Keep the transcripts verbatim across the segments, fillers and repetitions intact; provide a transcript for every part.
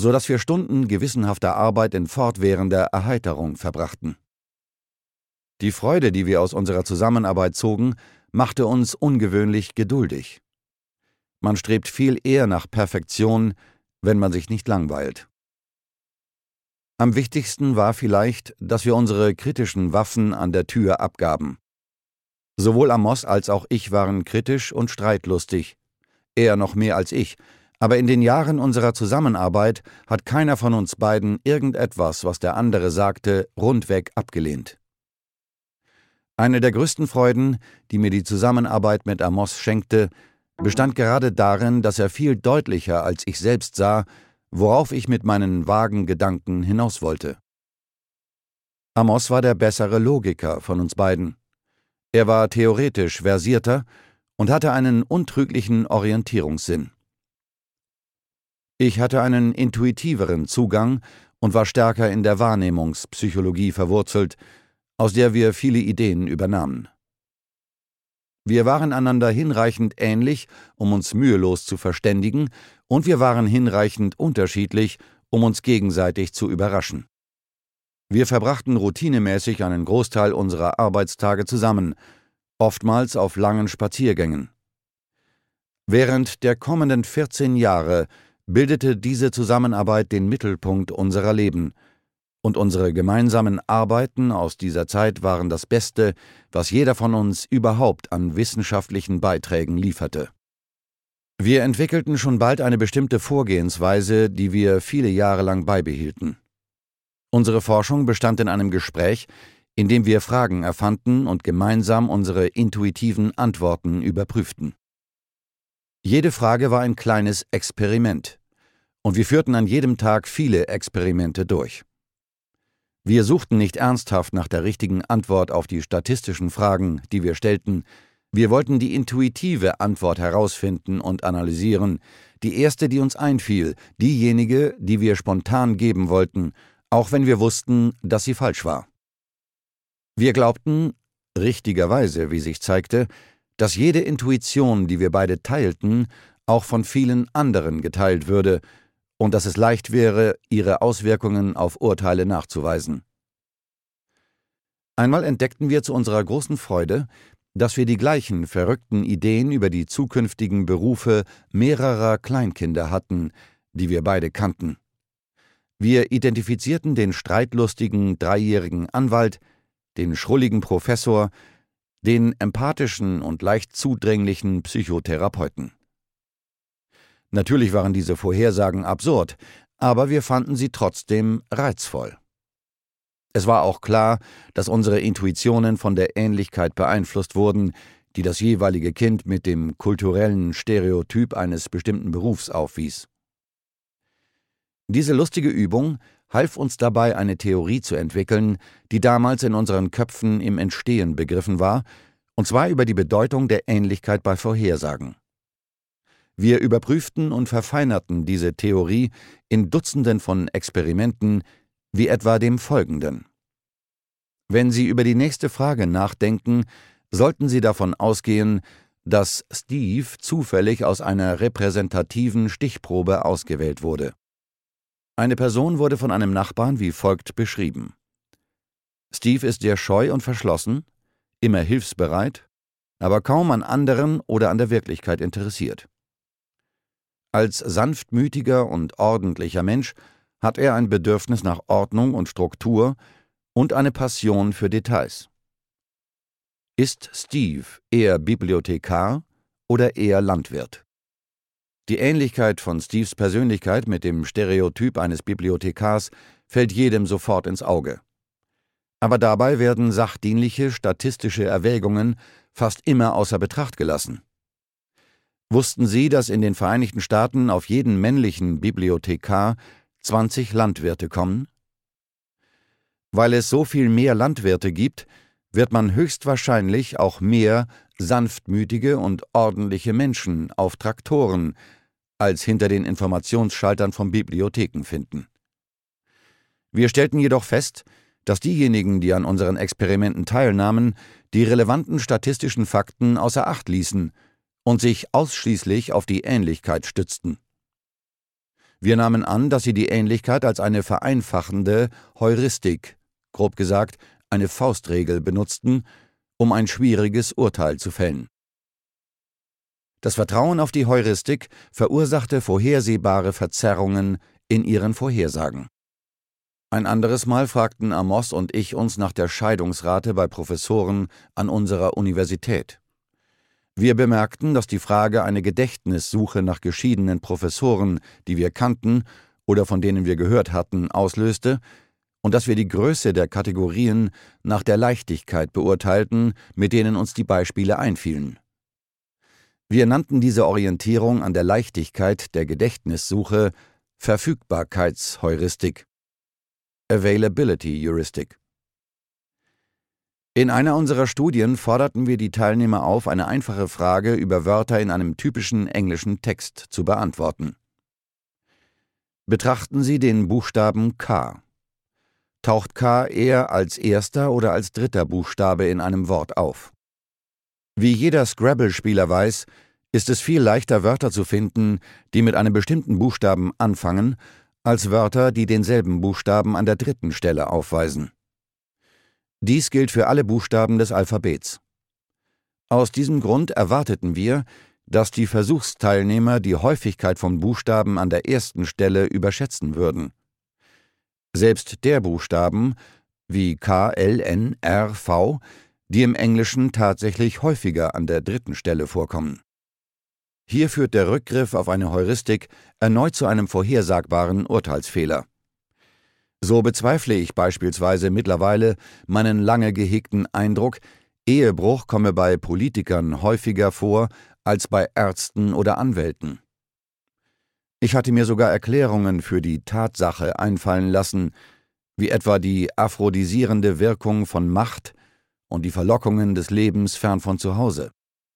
so dass wir Stunden gewissenhafter Arbeit in fortwährender Erheiterung verbrachten. Die Freude, die wir aus unserer Zusammenarbeit zogen, machte uns ungewöhnlich geduldig. Man strebt viel eher nach Perfektion, wenn man sich nicht langweilt. Am wichtigsten war vielleicht, dass wir unsere kritischen Waffen an der Tür abgaben. Sowohl Amos als auch ich waren kritisch und streitlustig, er noch mehr als ich, aber in den Jahren unserer Zusammenarbeit hat keiner von uns beiden irgendetwas, was der andere sagte, rundweg abgelehnt. Eine der größten Freuden, die mir die Zusammenarbeit mit Amos schenkte, bestand gerade darin, dass er viel deutlicher als ich selbst sah, worauf ich mit meinen vagen Gedanken hinaus wollte. Amos war der bessere Logiker von uns beiden. Er war theoretisch versierter und hatte einen untrüglichen Orientierungssinn. Ich hatte einen intuitiveren Zugang und war stärker in der Wahrnehmungspsychologie verwurzelt, aus der wir viele Ideen übernahmen. Wir waren einander hinreichend ähnlich, um uns mühelos zu verständigen, und wir waren hinreichend unterschiedlich, um uns gegenseitig zu überraschen. Wir verbrachten routinemäßig einen Großteil unserer Arbeitstage zusammen, oftmals auf langen Spaziergängen. Während der kommenden vierzehn Jahre bildete diese Zusammenarbeit den Mittelpunkt unserer Leben, und unsere gemeinsamen Arbeiten aus dieser Zeit waren das Beste, was jeder von uns überhaupt an wissenschaftlichen Beiträgen lieferte. Wir entwickelten schon bald eine bestimmte Vorgehensweise, die wir viele Jahre lang beibehielten. Unsere Forschung bestand in einem Gespräch, in dem wir Fragen erfanden und gemeinsam unsere intuitiven Antworten überprüften. Jede Frage war ein kleines Experiment, und wir führten an jedem Tag viele Experimente durch. Wir suchten nicht ernsthaft nach der richtigen Antwort auf die statistischen Fragen, die wir stellten. Wir wollten die intuitive Antwort herausfinden und analysieren, die erste, die uns einfiel, diejenige, die wir spontan geben wollten, auch wenn wir wussten, dass sie falsch war. Wir glaubten, richtigerweise, wie sich zeigte, dass jede Intuition, die wir beide teilten, auch von vielen anderen geteilt würde, und dass es leicht wäre, ihre Auswirkungen auf Urteile nachzuweisen. Einmal entdeckten wir zu unserer großen Freude, dass wir die gleichen verrückten Ideen über die zukünftigen Berufe mehrerer Kleinkinder hatten, die wir beide kannten. Wir identifizierten den streitlustigen dreijährigen Anwalt, den schrulligen Professor, den empathischen und leicht zudringlichen Psychotherapeuten. Natürlich waren diese Vorhersagen absurd, aber wir fanden sie trotzdem reizvoll. Es war auch klar, dass unsere Intuitionen von der Ähnlichkeit beeinflusst wurden, die das jeweilige Kind mit dem kulturellen Stereotyp eines bestimmten Berufs aufwies. Diese lustige Übung half uns dabei, eine Theorie zu entwickeln, die damals in unseren Köpfen im Entstehen begriffen war, und zwar über die Bedeutung der Ähnlichkeit bei Vorhersagen. Wir überprüften und verfeinerten diese Theorie in Dutzenden von Experimenten, wie etwa dem folgenden. Wenn Sie über die nächste Frage nachdenken, sollten Sie davon ausgehen, dass Steve zufällig aus einer repräsentativen Stichprobe ausgewählt wurde. Eine Person wurde von einem Nachbarn wie folgt beschrieben. Steve ist sehr scheu und verschlossen, immer hilfsbereit, aber kaum an anderen oder an der Wirklichkeit interessiert. Als sanftmütiger und ordentlicher Mensch hat er ein Bedürfnis nach Ordnung und Struktur und eine Passion für Details. Ist Steve eher Bibliothekar oder eher Landwirt? Die Ähnlichkeit von Steves Persönlichkeit mit dem Stereotyp eines Bibliothekars fällt jedem sofort ins Auge. Aber dabei werden sachdienliche statistische Erwägungen fast immer außer Betracht gelassen. Wussten Sie, dass in den Vereinigten Staaten auf jeden männlichen Bibliothekar zwanzig Landwirte kommen? Weil es so viel mehr Landwirte gibt, wird man höchstwahrscheinlich auch mehr sanftmütige und ordentliche Menschen auf Traktoren als hinter den Informationsschaltern von Bibliotheken finden. Wir stellten jedoch fest, dass diejenigen, die an unseren Experimenten teilnahmen, die relevanten statistischen Fakten außer Acht ließen und sich ausschließlich auf die Ähnlichkeit stützten. Wir nahmen an, dass sie die Ähnlichkeit als eine vereinfachende Heuristik, grob gesagt eine Faustregel, benutzten, um ein schwieriges Urteil zu fällen. Das Vertrauen auf die Heuristik verursachte vorhersehbare Verzerrungen in ihren Vorhersagen. Ein anderes Mal fragten Amos und ich uns nach der Scheidungsrate bei Professoren an unserer Universität. Wir bemerkten, dass die Frage eine Gedächtnissuche nach geschiedenen Professoren, die wir kannten oder von denen wir gehört hatten, auslöste und dass wir die Größe der Kategorien nach der Leichtigkeit beurteilten, mit denen uns die Beispiele einfielen. Wir nannten diese Orientierung an der Leichtigkeit der Gedächtnissuche Verfügbarkeitsheuristik, Availability Heuristic. In einer unserer Studien forderten wir die Teilnehmer auf, eine einfache Frage über Wörter in einem typischen englischen Text zu beantworten. Betrachten Sie den Buchstaben K. Taucht K eher als erster oder als dritter Buchstabe in einem Wort auf? Wie jeder Scrabble-Spieler weiß, ist es viel leichter, Wörter zu finden, die mit einem bestimmten Buchstaben anfangen, als Wörter, die denselben Buchstaben an der dritten Stelle aufweisen. Dies gilt für alle Buchstaben des Alphabets. Aus diesem Grund erwarteten wir, dass die Versuchsteilnehmer die Häufigkeit von Buchstaben an der ersten Stelle überschätzen würden. Selbst der Buchstaben, wie K, L, N, R, V, die im Englischen tatsächlich häufiger an der dritten Stelle vorkommen. Hier führt der Rückgriff auf eine Heuristik erneut zu einem vorhersagbaren Urteilsfehler. So bezweifle ich beispielsweise mittlerweile meinen lange gehegten Eindruck, Ehebruch komme bei Politikern häufiger vor als bei Ärzten oder Anwälten. Ich hatte mir sogar Erklärungen für die Tatsache einfallen lassen, wie etwa die aphrodisierende Wirkung von Macht und die Verlockungen des Lebens fern von zu Hause.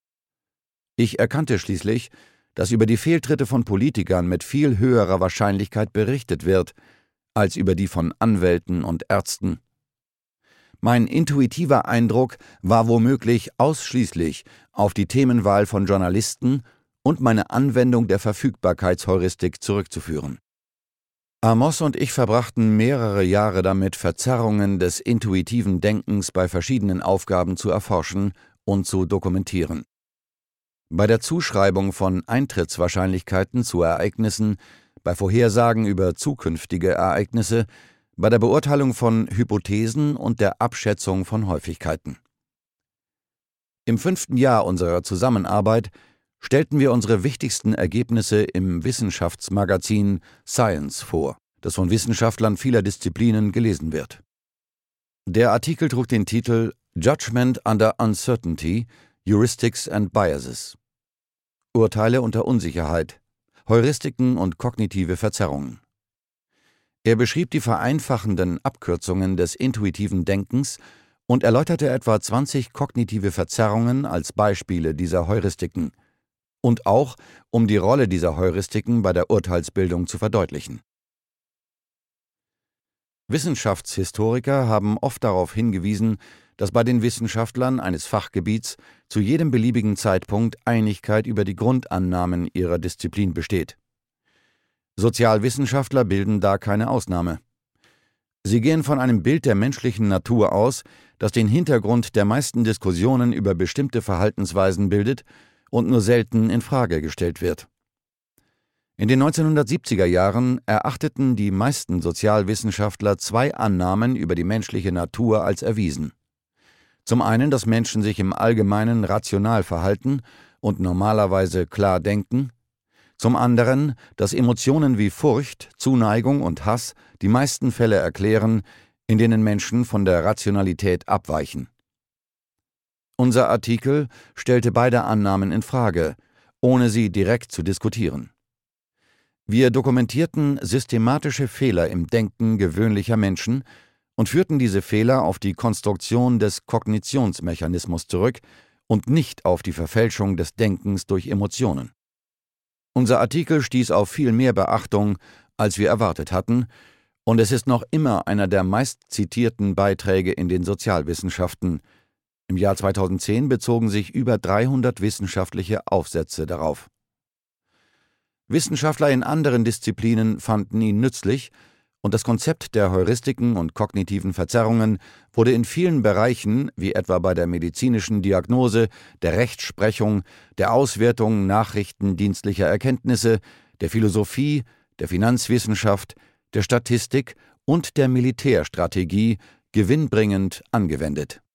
Ich erkannte schließlich, dass über die Fehltritte von Politikern mit viel höherer Wahrscheinlichkeit berichtet wird, als über die von Anwälten und Ärzten. Mein intuitiver Eindruck war womöglich ausschließlich auf die Themenwahl von Journalisten und meine Anwendung der Verfügbarkeitsheuristik zurückzuführen. Amos und ich verbrachten mehrere Jahre damit, Verzerrungen des intuitiven Denkens bei verschiedenen Aufgaben zu erforschen und zu dokumentieren. Bei der Zuschreibung von Eintrittswahrscheinlichkeiten zu Ereignissen, bei Vorhersagen über zukünftige Ereignisse, bei der Beurteilung von Hypothesen und der Abschätzung von Häufigkeiten. Im fünften Jahr unserer Zusammenarbeit stellten wir unsere wichtigsten Ergebnisse im Wissenschaftsmagazin Science vor, das von Wissenschaftlern vieler Disziplinen gelesen wird. Der Artikel trug den Titel Judgment under Uncertainty, Heuristics and Biases. Urteile unter Unsicherheit, Heuristiken und kognitive Verzerrungen. Er beschrieb die vereinfachenden Abkürzungen des intuitiven Denkens und erläuterte etwa zwanzig kognitive Verzerrungen als Beispiele dieser Heuristiken und auch, um die Rolle dieser Heuristiken bei der Urteilsbildung zu verdeutlichen. Wissenschaftshistoriker haben oft darauf hingewiesen, dass bei den Wissenschaftlern eines Fachgebiets zu jedem beliebigen Zeitpunkt Einigkeit über die Grundannahmen ihrer Disziplin besteht. Sozialwissenschaftler bilden da keine Ausnahme. Sie gehen von einem Bild der menschlichen Natur aus, das den Hintergrund der meisten Diskussionen über bestimmte Verhaltensweisen bildet und nur selten in Frage gestellt wird. In den neunzehnhundertsiebziger Jahren erachteten die meisten Sozialwissenschaftler zwei Annahmen über die menschliche Natur als erwiesen. Zum einen, dass Menschen sich im Allgemeinen rational verhalten und normalerweise klar denken, zum anderen, dass Emotionen wie Furcht, Zuneigung und Hass die meisten Fälle erklären, in denen Menschen von der Rationalität abweichen. Unser Artikel stellte beide Annahmen in Frage, ohne sie direkt zu diskutieren. Wir dokumentierten systematische Fehler im Denken gewöhnlicher Menschen und führten diese Fehler auf die Konstruktion des Kognitionsmechanismus zurück und nicht auf die Verfälschung des Denkens durch Emotionen. Unser Artikel stieß auf viel mehr Beachtung, als wir erwartet hatten, und es ist noch immer einer der meistzitierten Beiträge in den Sozialwissenschaften. Im Jahr zweitausendzehn bezogen sich über dreihundert wissenschaftliche Aufsätze darauf. Wissenschaftler in anderen Disziplinen fanden ihn nützlich, und das Konzept der Heuristiken und kognitiven Verzerrungen wurde in vielen Bereichen, wie etwa bei der medizinischen Diagnose, der Rechtsprechung, der Auswertung nachrichtendienstlicher Erkenntnisse, der Philosophie, der Finanzwissenschaft, der Statistik und der Militärstrategie, gewinnbringend angewendet.